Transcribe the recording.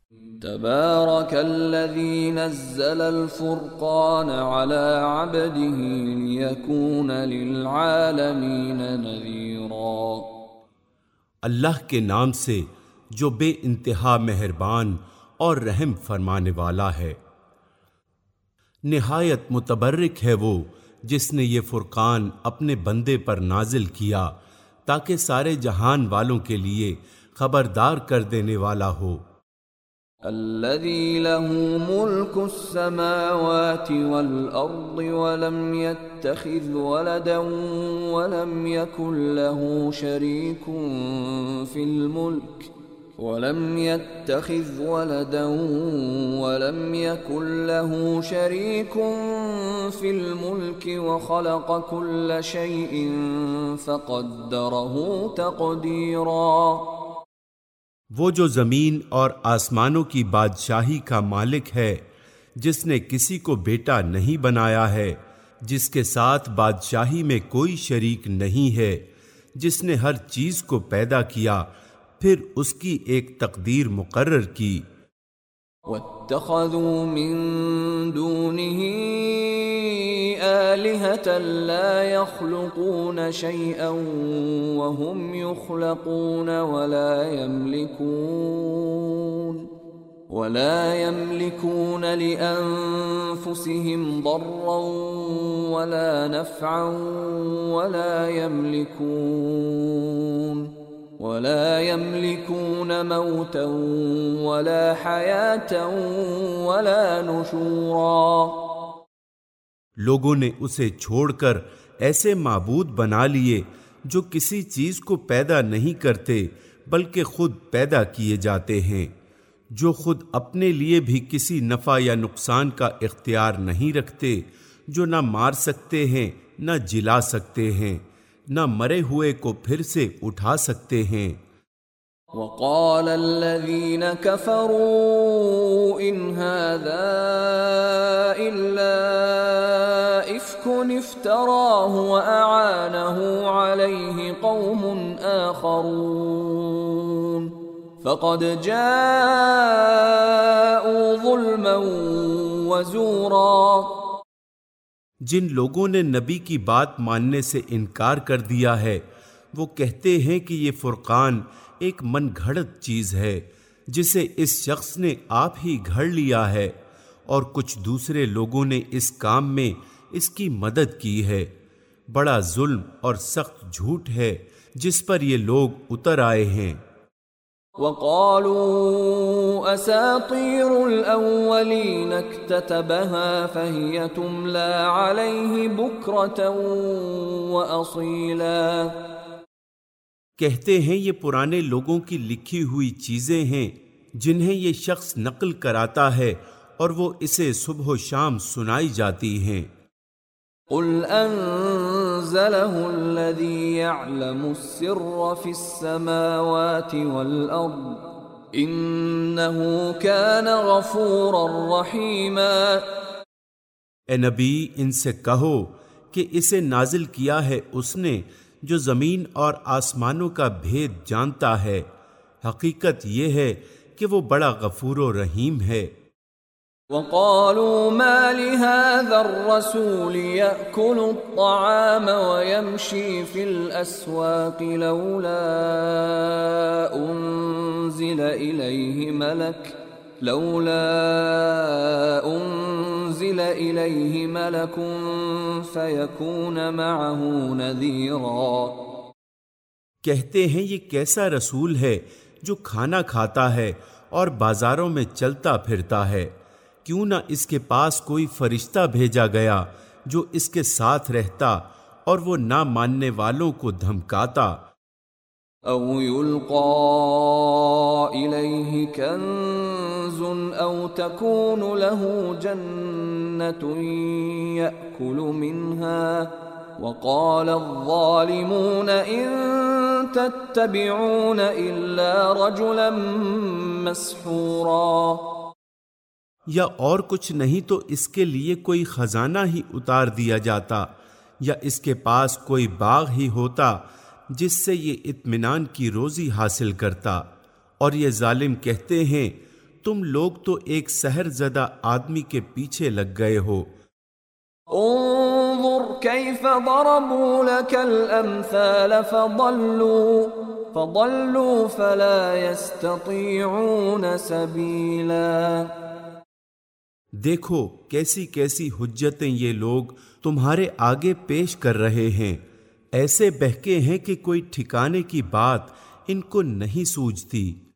تبارك الذي نزل الفرقان على عبده ليكون للعالمين نذيرا۔ اللہ کے نام سے جو بے انتہا مہربان اور رحم فرمانے والا ہے۔ نہایت متبرک ہے وہ جس نے یہ فرقان اپنے بندے پر نازل کیا تاکہ سارے جہان والوں کے لیے خبردار کر دینے والا ہو۔ الذي له ملك السماوات والأرض ولم يتخذ ولدا ولم يكن له شريك في الملك وخلق كل شيء فقدره تقديرا۔ وہ جو زمین اور آسمانوں کی بادشاہی کا مالک ہے، جس نے کسی کو بیٹا نہیں بنایا ہے، جس کے ساتھ بادشاہی میں کوئی شریک نہیں ہے، جس نے ہر چیز کو پیدا کیا پھر اس کی ایک تقدیر مقرر کی۔ واتخذوا من دونه آلهة لا يخلقون شيئا وهم يخلقون ولا يملكون لأنفسهم ضرا ولا نفعا ولا يملكون موتا ولا حياة ولا نشورا۔ لوگوں نے اسے چھوڑ کر ایسے معبود بنا لیے جو کسی چیز کو پیدا نہیں کرتے بلکہ خود پیدا کیے جاتے ہیں، جو خود اپنے لیے بھی کسی نفع یا نقصان کا اختیار نہیں رکھتے، جو نہ مار سکتے ہیں نہ جلا سکتے ہیں، نہ مرے ہوئے کو پھر سے اٹھا سکتے ہیں۔ وقال الذين كفروا إن هذا إلا إفك افتراه وأعانه عليه قوم آخرون فقد جاءوا ظلما وزورا۔ جن لوگوں نے نبی کی بات ماننے سے انکار کر دیا ہے وہ کہتے ہیں کہ یہ فرقان ایک من گھڑت چیز ہے جسے اس شخص نے آپ ہی گھڑ لیا ہے، اور کچھ دوسرے لوگوں نے اس کام میں اس کی مدد کی ہے۔ بڑا ظلم اور سخت جھوٹ ہے جس پر یہ لوگ اتر آئے ہیں۔ وقالوا اساطير الاولين اكتتبها فهي تملى عليه بكرة واصيلا۔ کہتے ہیں یہ پرانے لوگوں کی لکھی ہوئی چیزیں ہیں جنہیں یہ شخص نقل کراتا ہے اور وہ اسے صبح و شام سنائی جاتی ہیں۔ قل انزله الذي يعلم السر في السماوات والارض انه كان غفورا رحيما۔ اے نبی ان سے کہو کہ اسے نازل کیا ہے اس نے جو زمین اور آسمانوں کا بھید جانتا ہے، حقیقت یہ ہے کہ وہ بڑا غفور و رحیم ہے۔ وقالوا ما لهذا الرسول يأكل الطعام ويمشي في الأسواق لولا أنزل إليه ملك فيكون معه نذيرا۔ کہتے ہیں یہ کیسا رسول ہے جو کھانا کھاتا ہے اور بازاروں میں چلتا پھرتا ہے، کیوں نہ اس کے پاس کوئی فرشتہ بھیجا گیا جو اس کے ساتھ رہتا اور وہ نہ ماننے والوں کو دھمکاتا۔ او یلقا الیہ کنز او تکون له جنۃ یأکل منها وقال الظالمون ان تتبعون الا رجلا مسحورا۔ یا اور کچھ نہیں تو اس کے لیے کوئی خزانہ ہی اتار دیا جاتا، یا اس کے پاس کوئی باغ ہی ہوتا جس سے یہ اطمینان کی روزی حاصل کرتا۔ اور یہ ظالم کہتے ہیں تم لوگ تو ایک سحر زدہ آدمی کے پیچھے لگ گئے ہو۔ انظر كيف ضربوا لك الأمثال فضلوا فلا يستطيعون سبيلا۔ دیکھو کیسی کیسی حجتیں یہ لوگ تمہارے آگے پیش کر رہے ہیں، ایسے بہکے ہیں کہ کوئی ٹھکانے کی بات ان کو نہیں سوجتی۔